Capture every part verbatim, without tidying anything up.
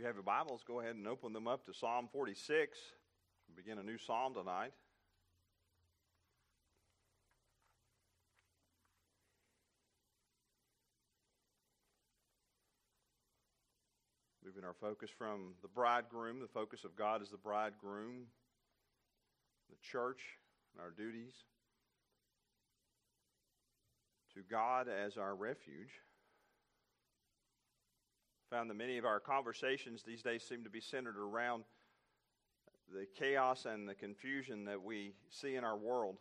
you have your Bibles, go ahead and open them up to Psalm forty-six. We'll begin a new psalm tonight. Moving our focus from the bridegroom, the focus of God is the bridegroom, the church, and our duties, to God as our refuge. Found that many of our conversations these days seem to be centered around the chaos and the confusion that we see in our world.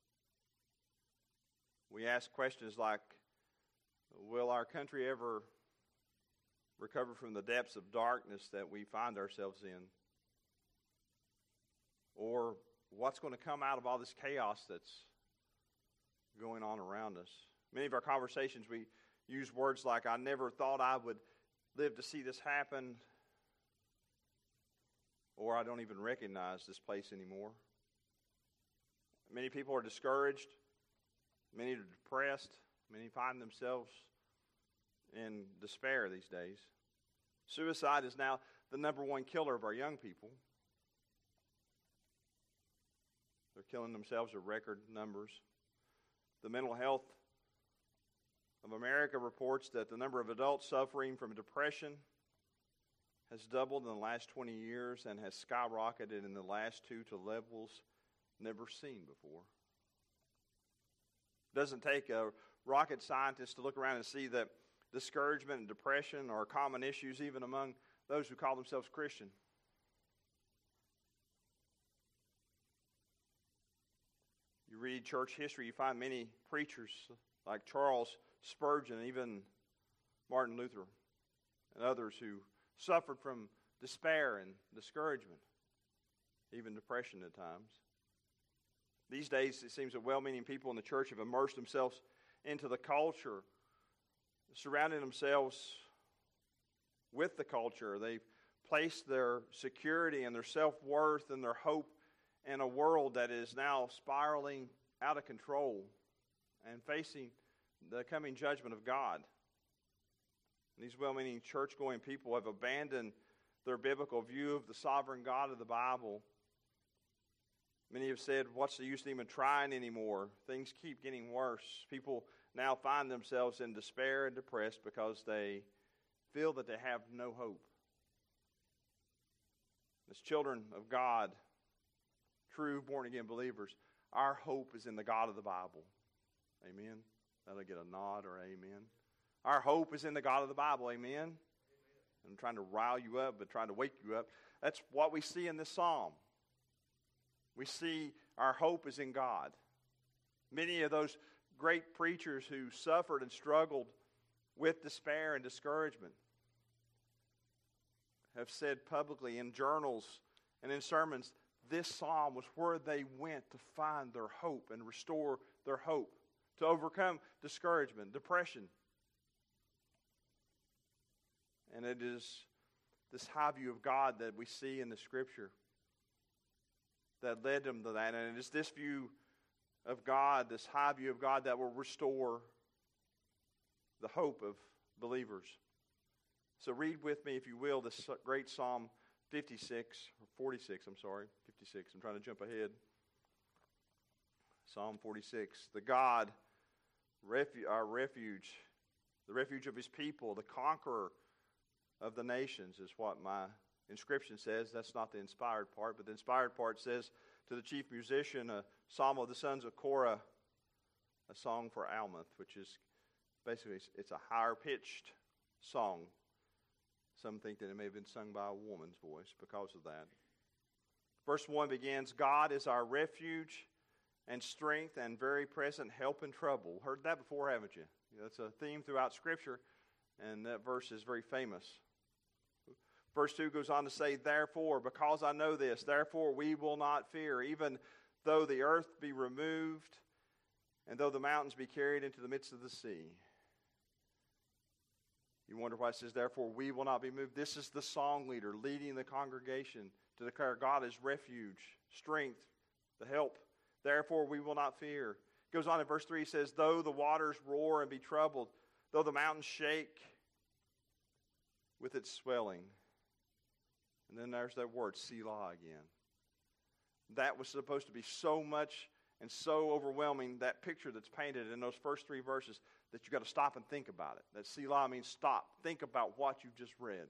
We ask questions like, will our country ever recover from the depths of darkness that we find ourselves in? Or what's going to come out of all this chaos that's going on around us? Many of our conversations, we use words like, I never thought I would live to see this happen, or I don't even recognize this place anymore. Many people are discouraged. Many are depressed. Many find themselves in despair these days. Suicide is now the number one killer of our young people. They're killing themselves at record numbers. The mental health of America reports that the number of adults suffering from depression has doubled in the last twenty years and has skyrocketed in the last two to levels never seen before. It doesn't take a rocket scientist to look around and see that discouragement and depression are common issues even among those who call themselves Christian. You read church history, you find many preachers like Charles Spurgeon and even Martin Luther and others who suffered from despair and discouragement, even depression at times. These days, it seems that well-meaning people in the church have immersed themselves into the culture, surrounding themselves with the culture. They've placed their security and their self-worth and their hope in a world that is now spiraling out of control and facing the coming judgment of God. These well-meaning church-going people have abandoned their biblical view of the sovereign God of the Bible. Many have said, what's the use of even trying anymore? Things keep getting worse. People now find themselves in despair and depressed because they feel that they have no hope. As children of God, true born-again believers, our hope is in the God of the Bible. Amen. That'll get a nod or amen. Our hope is in the God of the Bible. Amen. Amen. I'm trying to rile you up, but trying to wake you up. That's what we see in this psalm. We see our hope is in God. Many of those great preachers who suffered and struggled with despair and discouragement have said publicly in journals and in sermons, this psalm was where they went to find their hope and restore their hope, to overcome discouragement, depression. And it is this high view of God that we see in the Scripture that led them to that. And it is this view of God, this high view of God, that will restore the hope of believers. So read with me, if you will, this great Psalm fifty-six, or forty-six, I'm sorry, fifty-six. I'm trying to jump ahead. Psalm forty-six. The God, refu- our refuge, the refuge of His people, the conqueror of the nations is what my inscription says. That's not the inspired part, but the inspired part says, to the chief musician, a psalm of the sons of Korah, a song for Almuth, which is basically, it's a higher pitched song. Some think that it may have been sung by a woman's voice because of that. Verse one begins, God is our refuge and strength and very present help in trouble. Heard that before, haven't you? That's a theme throughout Scripture, and that verse is very famous. Verse two goes on to say, therefore, because I know this, therefore we will not fear, even though the earth be removed, and though the mountains be carried into the midst of the sea. You wonder why it says, therefore we will not be moved. This is the song leader leading the congregation to declare God is refuge, strength, the help. Therefore we will not fear. It goes on in verse three, it says, though the waters roar and be troubled, though the mountains shake with its swelling. And then there's that word, Selah, again. That was supposed to be so much and so overwhelming, that picture that's painted in those first three verses, that you've got to stop and think about it. That Selah means stop. Think about what you've just read.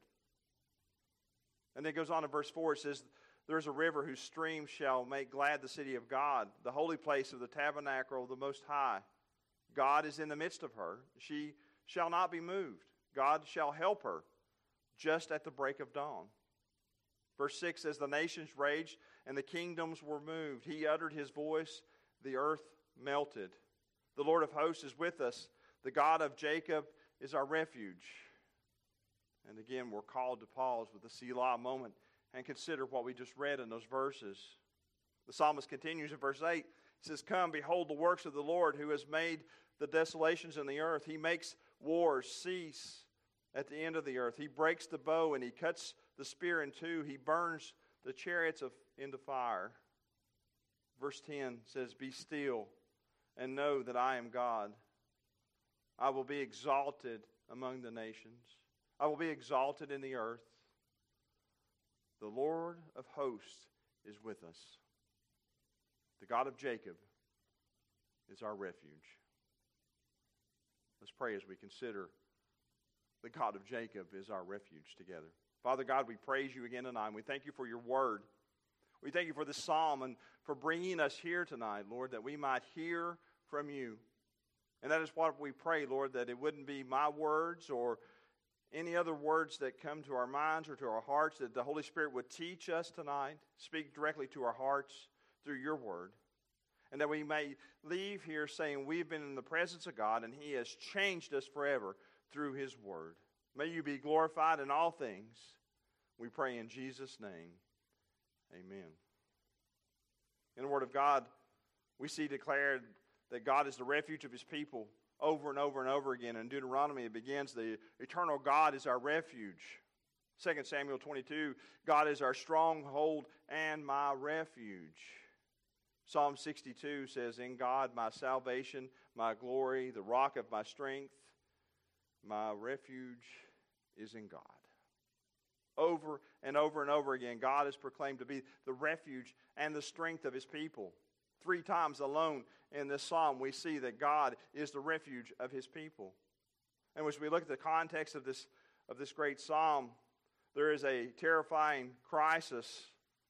And then it goes on in verse four. It says, there is a river whose stream shall make glad the city of God, the holy place of the tabernacle of the Most High. God is in the midst of her. She shall not be moved. God shall help her just at the break of dawn. Verse six says, the nations raged and the kingdoms were moved. He uttered his voice, the earth melted. The Lord of hosts is with us. The God of Jacob is our refuge. And again, we're called to pause with the Selah moment and consider what we just read in those verses. The psalmist continues in verse eight. He says, come, behold the works of the Lord, who has made the desolations in the earth. He makes wars cease at the end of the earth. He breaks the bow and he cuts the spear in two. He burns the chariots of, into fire. Verse ten says, be still and know that I am God. I will be exalted among the nations. I will be exalted in the earth. The Lord of hosts is with us. The God of Jacob is our refuge. Let's pray as we consider the God of Jacob is our refuge together. Father God, we praise you again tonight. We thank you for your word. We thank you for this psalm and for bringing us here tonight, Lord, that we might hear from you. And that is what we pray, Lord, that it wouldn't be my words or any other words that come to our minds or to our hearts, that the Holy Spirit would teach us tonight, speak directly to our hearts through your word. And that we may leave here saying we've been in the presence of God and he has changed us forever through his word. May you be glorified in all things. We pray in Jesus' name. Amen. In the word of God, we see declared that God is the refuge of his people over and over and over again. In Deuteronomy, it begins, the eternal God is our refuge. Second Samuel twenty-two, God is our stronghold and my refuge. Psalm sixty-two says, in God my salvation, my glory, the rock of my strength, my refuge is in God. Over and over and over again, God is proclaimed to be the refuge and the strength of his people. Three times alone in this psalm, we see that God is the refuge of his people. And as we look at the context of this, of this great psalm, there is a terrifying crisis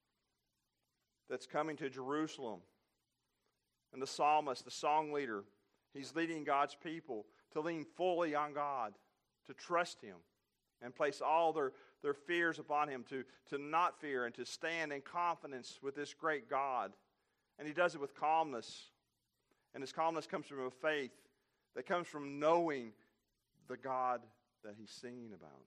that's coming to Jerusalem. And the psalmist, the song leader, he's leading God's people to lean fully on God, to trust him, and place all their, their fears upon him, to, to not fear and to stand in confidence with this great God. And he does it with calmness. And his calmness comes from a faith that comes from knowing the God that he's singing about.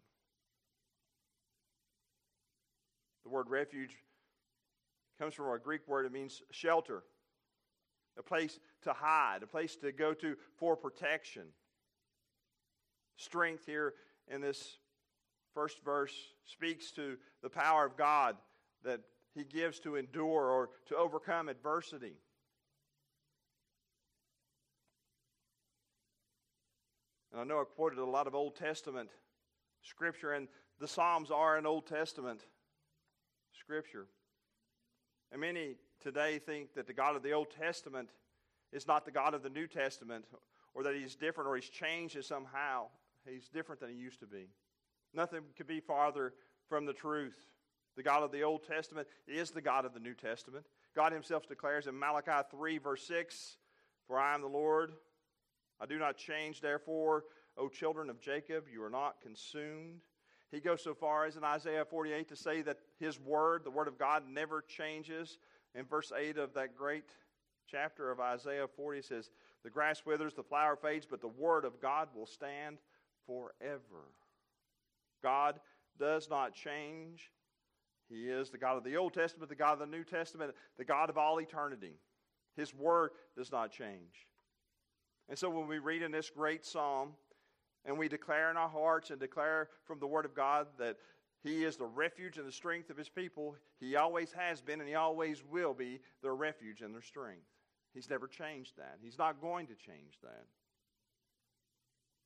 The word refuge comes from a Greek word. It means shelter, a place to hide, a place to go to for protection. Strength here in this first verse speaks to the power of God that he gives to endure or to overcome adversity. And I know I quoted a lot of Old Testament scripture, and the Psalms are an Old Testament scripture. And many today think that the God of the Old Testament is not the God of the New Testament, or that he's different or he's changed somehow. He's different than he used to be. Nothing could be farther from the truth. The God of the Old Testament is the God of the New Testament. God himself declares in Malachi three, verse six, for I am the Lord. I do not change, therefore, O children of Jacob, you are not consumed. He goes so far as in Isaiah forty-eight to say that his word, the word of God, never changes. In verse eight of that great chapter of Isaiah forty, it says, the grass withers, the flower fades, but the word of God will stand forever. God does not change. He is the God of the Old Testament, the God of the New Testament, the God of all eternity. His word does not change. And so when we read in this great psalm, and we declare in our hearts and declare from the word of God that he is the refuge and the strength of his people, he always has been and he always will be their refuge and their strength. He's never changed that. He's not going to change that.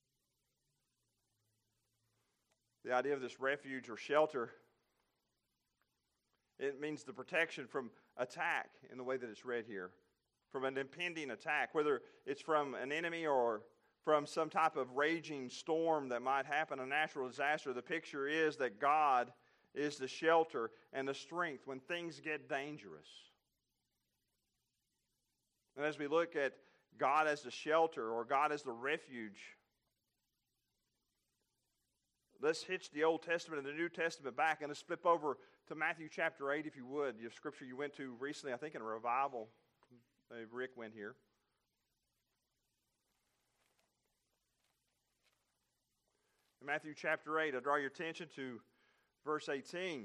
The idea of this refuge or shelter It means the protection from attack in the way that it's read here, from an impending attack, whether it's from an enemy or from some type of raging storm that might happen, a natural disaster. The picture is that God is the shelter and the strength when things get dangerous. And as we look at God as the shelter or God as the refuge, let's hitch the Old Testament and the New Testament back, and let's flip over to Matthew chapter eight, if you would. Your scripture you went to recently, I think in a revival. Maybe Rick went here. In Matthew chapter eight, I draw your attention to verse eighteen.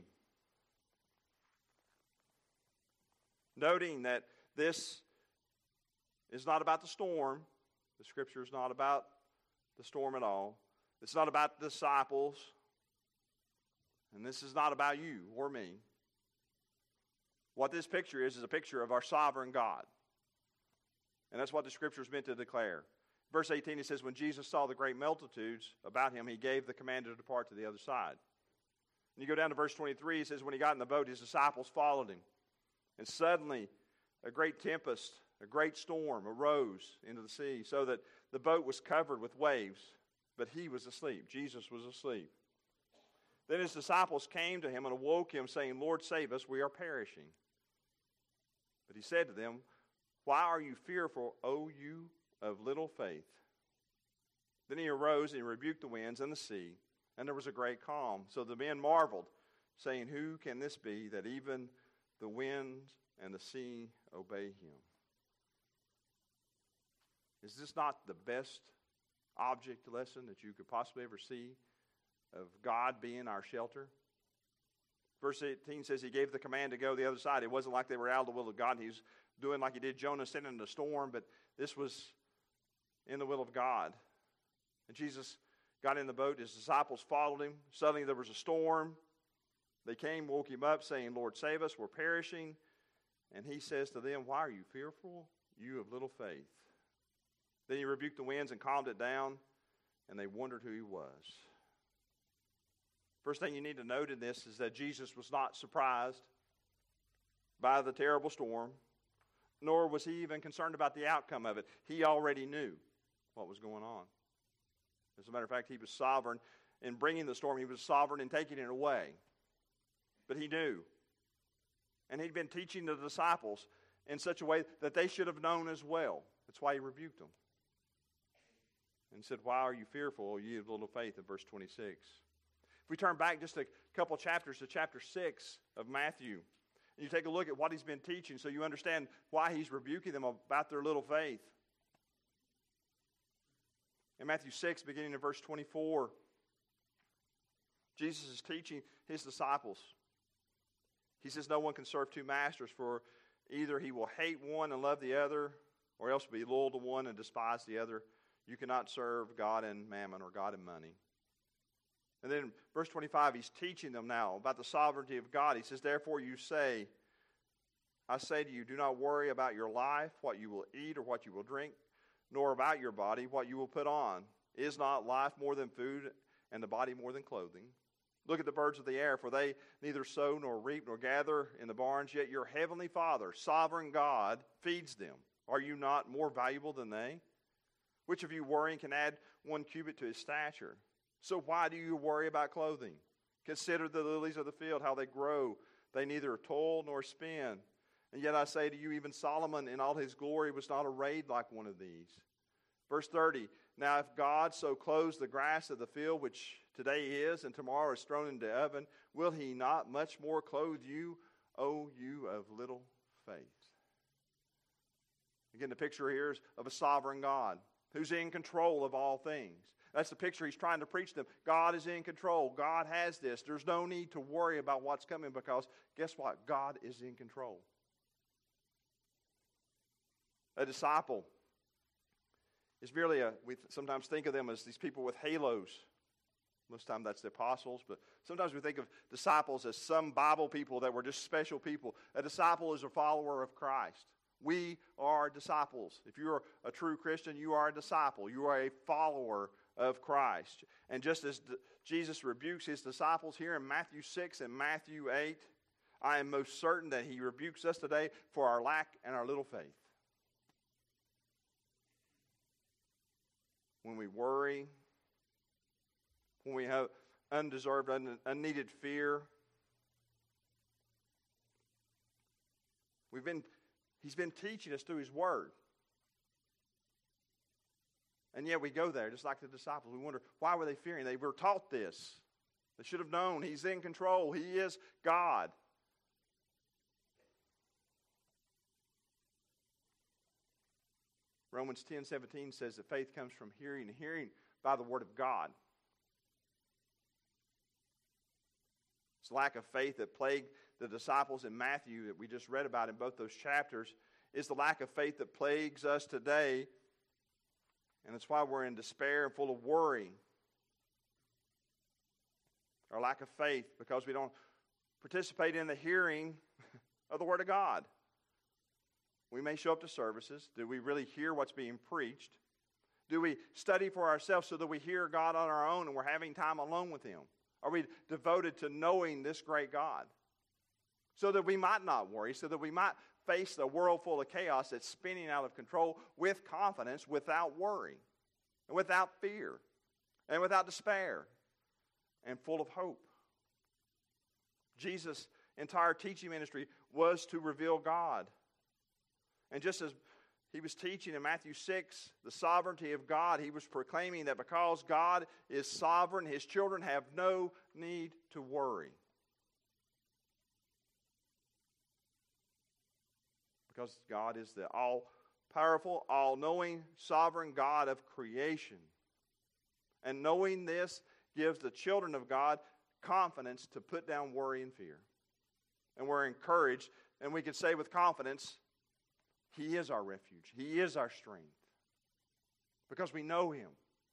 Noting that this is not about the storm. The scripture is not about the storm at all. It's not about the disciples. And this is not about you or me. What this picture is, is a picture of our sovereign God. And that's what the scripture is meant to declare. Verse eighteen, it says, when Jesus saw the great multitudes about him, he gave the command to depart to the other side. And you go down to verse twenty-three, it says, when he got in the boat, his disciples followed him. And suddenly, a great tempest, a great storm arose into the sea, so that the boat was covered with waves, but he was asleep. Jesus was asleep. Then his disciples came to him and awoke him, saying, Lord, save us, we are perishing. But he said to them, why are you fearful, O you of little faith? Then he arose and he rebuked the winds and the sea, and there was a great calm. So the men marveled, saying, who can this be that even the winds and the sea obey him? Is this not the best object lesson that you could possibly ever see of God being our shelter? Verse eighteen says he gave the command to go the other side. It wasn't like they were out of the will of God. He was doing like he did Jonah, sitting in the storm, but this was in the will of God. And Jesus got in the boat. His disciples followed him. Suddenly there was a storm. They came, woke him up, saying, Lord, save us, we're perishing. And he says to them, why are you fearful, you of little faith? Then he rebuked the winds and calmed it down, and they wondered who he was. First thing you need to note in this is that Jesus was not surprised by the terrible storm, nor was he even concerned about the outcome of it. He already knew what was going on. As a matter of fact, he was sovereign in bringing the storm. He was sovereign in taking it away. But he knew. And he'd been teaching the disciples in such a way that they should have known as well. That's why he rebuked them. And said, why are you fearful, ye of little faith, in verse twenty-six. If we turn back just a couple chapters to chapter six of Matthew, and you take a look at what he's been teaching so you understand why he's rebuking them about their little faith. In Matthew six, beginning in verse twenty-four, Jesus is teaching his disciples. He says, no one can serve two masters, for either he will hate one and love the other, or else be loyal to one and despise the other. You cannot serve God and mammon, or God and money. And then in verse twenty-five, he's teaching them now about the sovereignty of God. He says, therefore you say, I say to you, do not worry about your life, what you will eat or what you will drink, nor about your body, what you will put on. Is not life more than food, and the body more than clothing? Look at the birds of the air, for they neither sow nor reap nor gather in the barns, yet your heavenly Father, sovereign God, feeds them. Are you not more valuable than they? Which of you worrying can add one cubit to his stature? So why do you worry about clothing? Consider the lilies of the field, how they grow. They neither toil nor spin. And yet I say to you, even Solomon in all his glory was not arrayed like one of these. Verse thirty, now if God so clothes the grass of the field, which today is and tomorrow is thrown into the oven, will he not much more clothe you, O you of little faith? Again, the picture here is of a sovereign God who's in control of all things. That's the picture he's trying to preach to them. God is in control. God has this. There's no need to worry about what's coming because guess what? God is in control. A disciple is merely a, we sometimes think of them as these people with halos. Most of the time that's the apostles, but sometimes we think of disciples as some Bible people that were just special people. A disciple is a follower of Christ. We are disciples. If you're a true Christian, you are a disciple. You are a follower of Christ. And just as Jesus rebukes his disciples here in Matthew six and Matthew eight, I am most certain that he rebukes us today for our lack and our little faith. When we worry, when we have undeserved, un- unneeded fear, we've been, he's been teaching us through his word. And yet we go there, just like the disciples. We wonder, why were they fearing? They were taught this. They should have known he's in control. He is God. Romans ten seventeen says that faith comes from hearing, and hearing by the word of God. It's lack of faith that plagued the disciples in Matthew that we just read about in both those chapters is the lack of faith that plagues us today. And that's why we're in despair and full of worry. Our lack of faith because we don't participate in the hearing of the Word of God. We may show up to services. Do we really hear what's being preached? Do we study for ourselves so that we hear God on our own and we're having time alone with Him? Are we devoted to knowing this great God? So that we might not worry, so that we might face a world full of chaos that's spinning out of control with confidence, without worry, and without fear, and without despair, and full of hope. Jesus' entire teaching ministry was to reveal God. And just as he was teaching in Matthew six, the sovereignty of God, he was proclaiming that because God is sovereign, his children have no need to worry. Because God is the all-powerful, all-knowing, sovereign God of creation. And knowing this gives the children of God confidence to put down worry and fear. And we're encouraged, and we can say with confidence, He is our refuge. He is our strength. Because we know Him.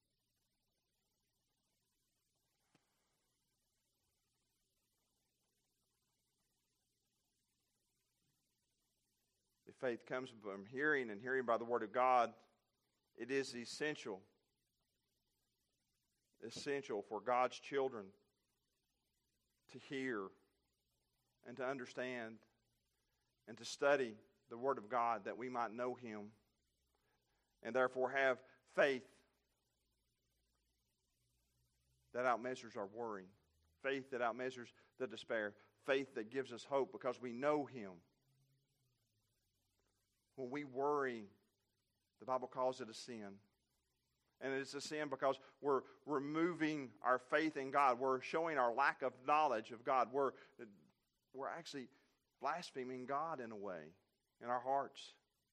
If faith comes from hearing and hearing by the Word of God, it is essential, essential for God's children to hear and to understand and to study the Word of God that we might know Him and therefore have faith that outmeasures our worry, faith that outmeasures the despair, faith that gives us hope because we know Him. When we worry, the Bible calls it a sin. And it's a sin because we're removing our faith in God. We're showing our lack of knowledge of God. We're, we're actually blaspheming God in a way in our hearts.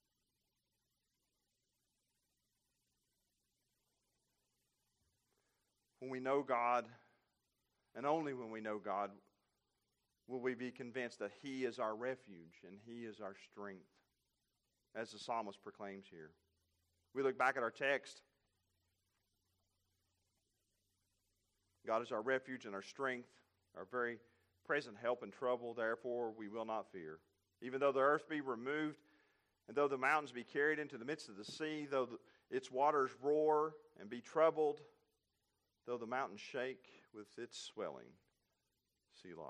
When we know God, and only when we know God, will we be convinced that He is our refuge and He is our strength, as the psalmist proclaims here. We look back at our text. God is our refuge and our strength, our very present help in trouble. Therefore, we will not fear. Even though the earth be removed, and though the mountains be carried into the midst of the sea, though the, its waters roar and be troubled, though the mountains shake with its swelling. Selah.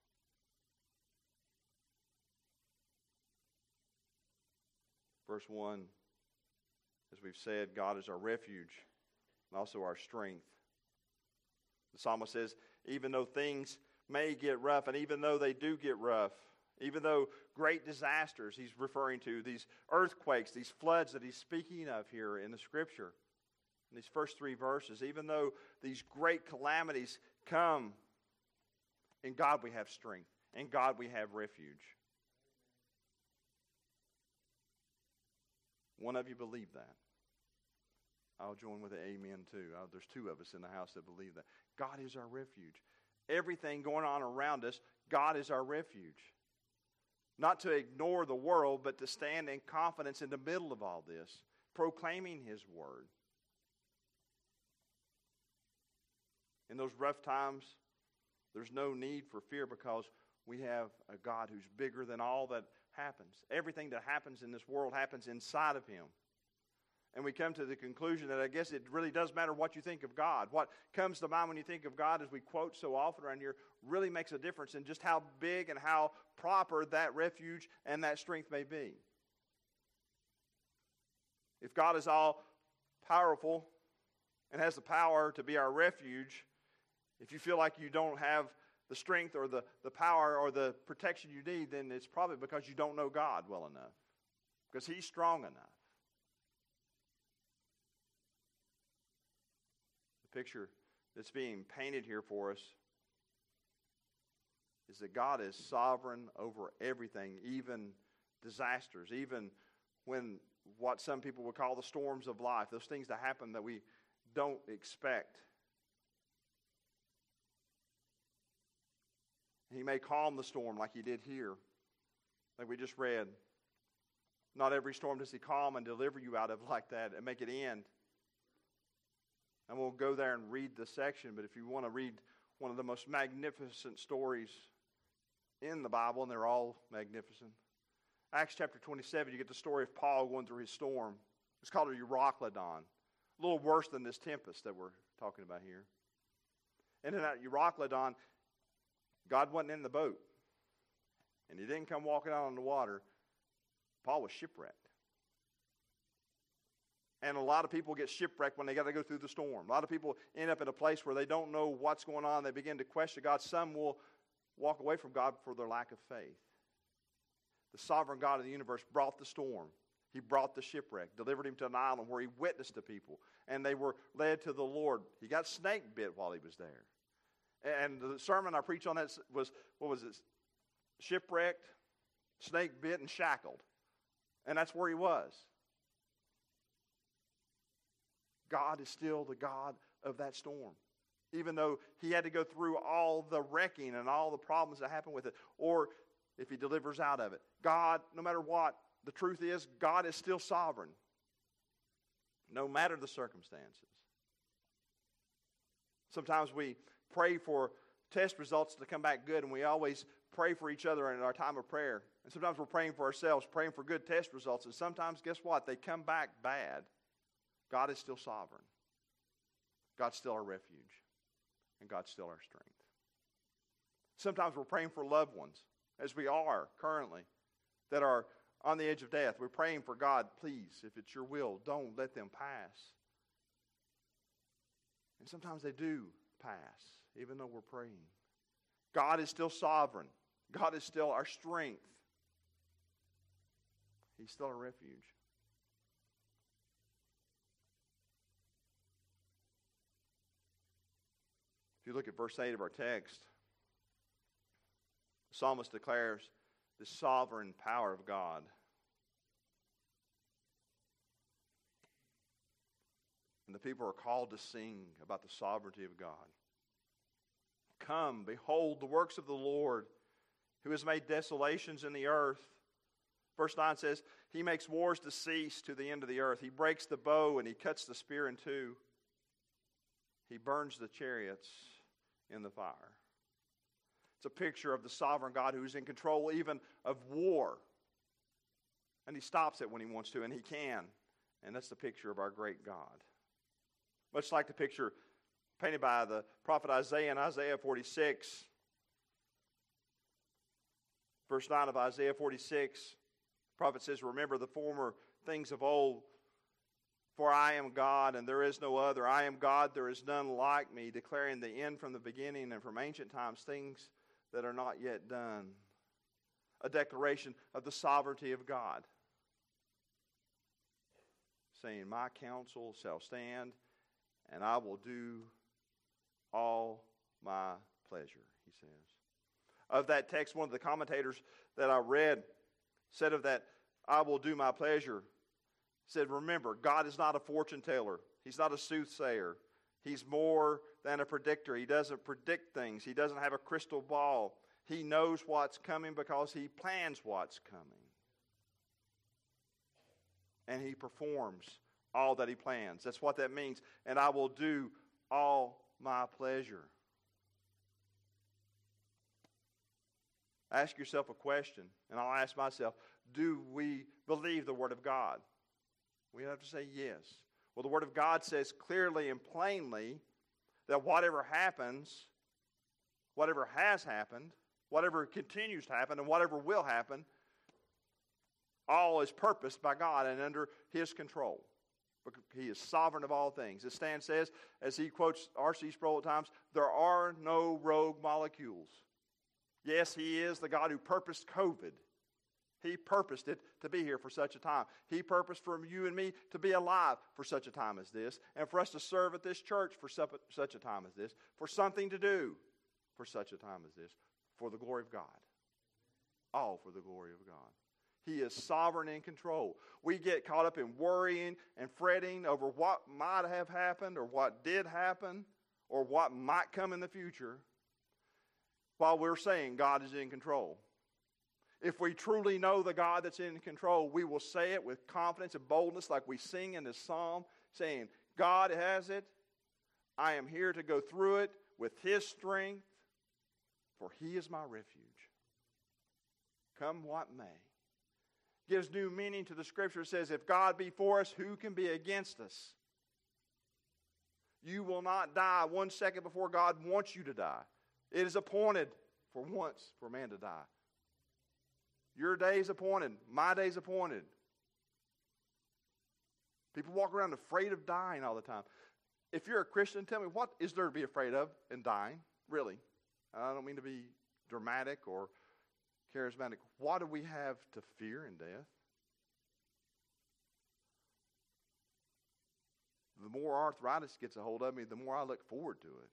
Verse one, as we've said, God is our refuge and also our strength. The psalmist says, even though things may get rough, and even though they do get rough, even though great disasters he's referring to, these earthquakes, these floods that he's speaking of here in the Scripture, in these first three verses, even though these great calamities come, in God we have strength, in God we have refuge. One of you believe that. I'll join with the amen too. Uh, there's two of us in the house that believe that. God is our refuge. Everything going on around us, God is our refuge. Not to ignore the world, but to stand in confidence in the middle of all this, proclaiming His word. In those rough times, there's no need for fear because we have a God who's bigger than all that happens. Everything that happens in this world happens inside of Him. And we come to the conclusion that I guess it really does matter what you think of God. What comes to mind when you think of God, as we quote so often around here, really makes a difference in just how big and how proper that refuge and that strength may be. If God is all powerful and has the power to be our refuge, if you feel like you don't have the strength or the, the power or the protection you need, then it's probably because you don't know God well enough. Because He's strong enough. Picture that's being painted here for us is that God is sovereign over everything, even disasters, even when what some people would call the storms of life, those things that happen that we don't expect. He may calm the storm like He did here, like we just read. Not every storm does He calm and deliver you out of like that and make it end. And we'll go there and read the section, but if you want to read one of the most magnificent stories in the Bible, and they're all magnificent, Acts chapter twenty-seven, you get the story of Paul going through his storm. It's called a Euroclydon, a little worse than this tempest that we're talking about here. And in that Euroclydon, God wasn't in the boat, and He didn't come walking out on the water. Paul was shipwrecked. And a lot of people get shipwrecked when they got to go through the storm. A lot of people end up in a place where they don't know what's going on. They begin to question God. Some will walk away from God for their lack of faith. The sovereign God of the universe brought the storm. He brought the shipwreck, delivered him to an island where he witnessed to people. And they were led to the Lord. He got snake bit while he was there. And the sermon I preached on that was, what was it? Shipwrecked, snake bit, and shackled. And that's where he was. God is still the God of that storm. Even though He had to go through all the wrecking and all the problems that happen with it. Or if He delivers out of it. God, no matter what, the truth is, God is still sovereign. No matter the circumstances. Sometimes we pray for test results to come back good, and we always pray for each other in our time of prayer. And sometimes we're praying for ourselves, praying for good test results. And sometimes, guess what? They come back bad. God is still sovereign. God's still our refuge. And God's still our strength. Sometimes we're praying for loved ones, as we are currently, that are on the edge of death. We're praying for God, please, if it's your will, don't let them pass. And sometimes they do pass, even though we're praying. God is still sovereign. God is still our strength. He's still our refuge. If you look at verse eight of our text, the psalmist declares the sovereign power of God. And the people are called to sing about the sovereignty of God. Come, behold the works of the Lord, who has made desolations in the earth. Verse nine says, He makes wars to cease to the end of the earth. He breaks the bow and He cuts the spear in two. He burns the chariots in the fire. It's a picture of the sovereign God who's in control even of war. And He stops it when He wants to, and He can. And that's the picture of our great God. Much like the picture painted by the prophet Isaiah in Isaiah forty-six. Verse nine of Isaiah forty-six, the prophet says, Remember the former things of old, for I am God, and there is no other. I am God, there is none like me, declaring the end from the beginning and from ancient times, things that are not yet done. A declaration of the sovereignty of God. Saying, My counsel shall stand, and I will do all my pleasure, he says. Of that text, one of the commentators that I read said of that, I will do my pleasure, said, remember, God is not a fortune teller. He's not a soothsayer. He's more than a predictor. He doesn't predict things. He doesn't have a crystal ball. He knows what's coming because He plans what's coming. And He performs all that He plans. That's what that means. And I will do all my pleasure. Ask yourself a question, and I'll ask myself, do we believe the Word of God? We have to say yes. Well, the Word of God says clearly and plainly that whatever happens, whatever has happened, whatever continues to happen, and whatever will happen, all is purposed by God and under His control. He is sovereign of all things. As Stan says, as he quotes R C Sproul at times, there are no rogue molecules. Yes, He is the God who purposed COVID. He purposed it to be here for such a time. He purposed for you and me to be alive for such a time as this, and for us to serve at this church for such a time as this, for something to do for such a time as this, for the glory of God. All for the glory of God. He is sovereign in control. We get caught up in worrying and fretting over what might have happened or what did happen or what might come in the future while we're saying God is in control. If we truly know the God that's in control, we will say it with confidence and boldness like we sing in this psalm, saying, God has it. I am here to go through it with His strength, for He is my refuge. Come what may. Gives new meaning to the Scripture. It says, if God be for us, who can be against us? You will not die one second before God wants you to die. It is appointed for once for man to die. Your day is appointed. My day is appointed. People walk around afraid of dying all the time. If you're a Christian, tell me, what is there to be afraid of in dying? Really. I don't mean to be dramatic or charismatic. What do we have to fear in death? The more arthritis gets a hold of me, the more I look forward to it.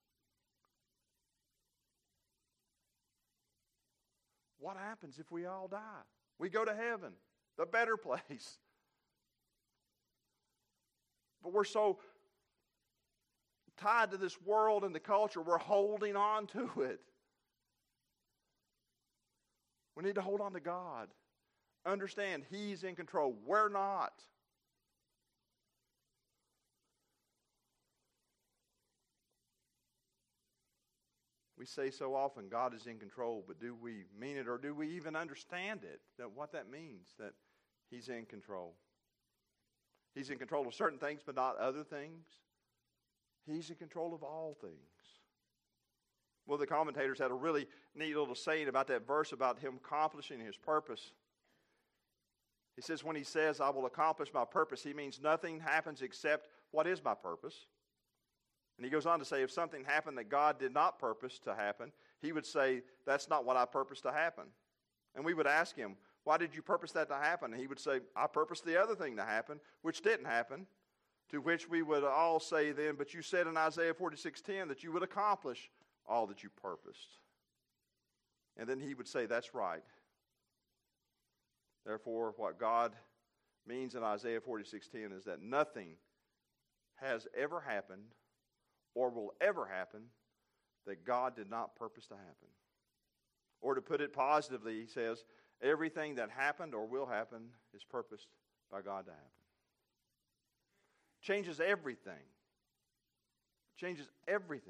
What happens if we all die? We go to heaven, the better place. But we're so tied to this world and the culture, we're holding on to it. We need to hold on to God. Understand He's in control. We're not. We say so often God is in control, but do we mean it or do we even understand it? That what that means, that He's in control. He's in control of certain things, but not other things. He's in control of all things. Well, the commentators had a really neat little saying about that verse about Him accomplishing His purpose. He says, when He says, I will accomplish my purpose, He means nothing happens except what is my purpose. And he goes on to say, if something happened that God did not purpose to happen, He would say, that's not what I purposed to happen. And we would ask Him, why did you purpose that to happen? And He would say, I purposed the other thing to happen, which didn't happen. To which we would all say then, but you said in Isaiah forty-six ten that you would accomplish all that you purposed. And then He would say, that's right. Therefore, what God means in Isaiah forty-six ten is that nothing has ever happened or will ever happen that God did not purpose to happen. Or to put it positively, he says, everything that happened or will happen is purposed by God to happen. Changes everything. Changes everything.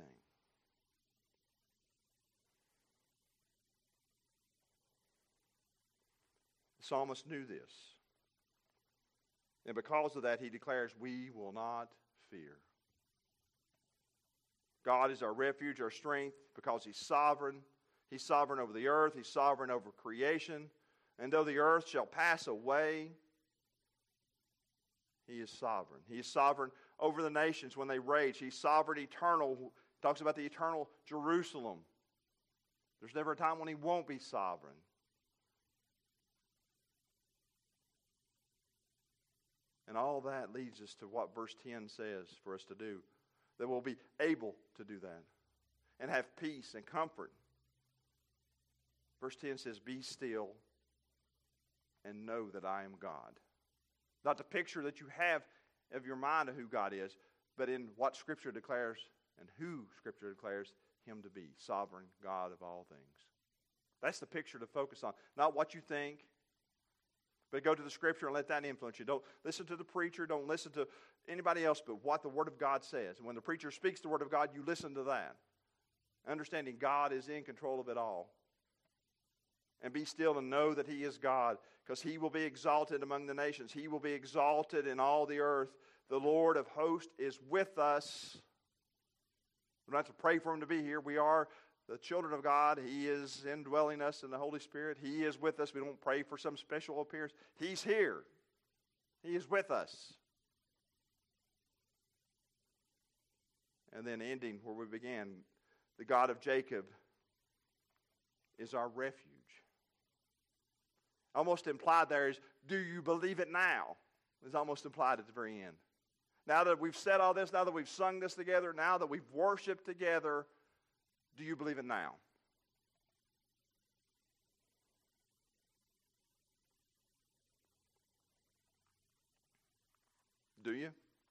The psalmist knew this. And because of that, he declares, we will not fear. God is our refuge, our strength, because He's sovereign. He's sovereign over the earth. He's sovereign over creation. And though the earth shall pass away, He is sovereign. He is sovereign over the nations when they rage. He's sovereign, eternal. He talks about the eternal Jerusalem. There's never a time when He won't be sovereign. And all that leads us to what verse ten says for us to do. That we'll be able to do that and have peace and comfort. Verse ten says, be still and know that I am God. Not the picture that you have of your mind of who God is, but in what Scripture declares and who Scripture declares Him to be, sovereign God of all things. That's the picture to focus on. Not what you think, but go to the Scripture and let that influence you. Don't listen to the preacher. Don't listen to anybody else but what the Word of God says. And when the preacher speaks the Word of God, you listen to that. Understanding God is in control of it all. and be still and know that He is God, because He will be exalted among the nations. He will be exalted in all the earth. The Lord of hosts is with us. We don't have to pray for Him to be here. We are the children of God. He is indwelling us in the Holy Spirit. He is with us. We don't pray for some special appearance. He's here. He is with us. And then ending where we began, the God of Jacob is our refuge. Almost implied there is, do you believe it now? It's almost implied at the very end. Now that we've said all this, now that we've sung this together, now that we've worshiped together, do you believe it now? Do you?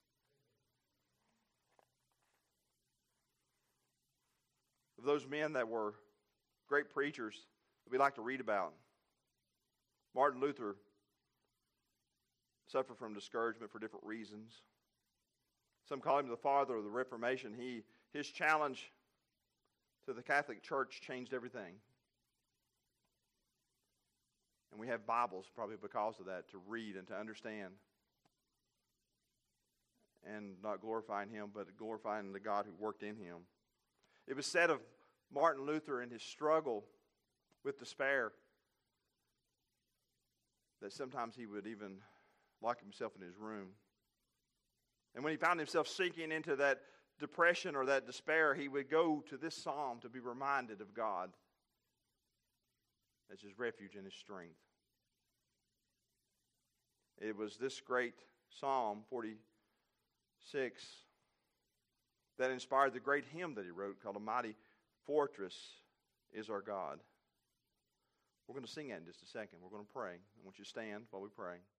Those men that were great preachers that we like to read about. Martin Luther suffered from discouragement for different reasons. Some call him the father of the Reformation. He, his challenge to the Catholic Church changed everything. And we have Bibles probably because of that to read and to understand. And not glorifying him, but glorifying the God who worked in him. It was said of Martin Luther in his struggle with despair that sometimes he would even lock himself in his room. And when he found himself sinking into that depression or that despair, he would go to this psalm to be reminded of God as his refuge and his strength. It was this great Psalm forty-six that inspired the great hymn that he wrote called A Mighty Fortress is Our God. We're going to sing that in just a second. We're going to pray. I want you to stand while we pray.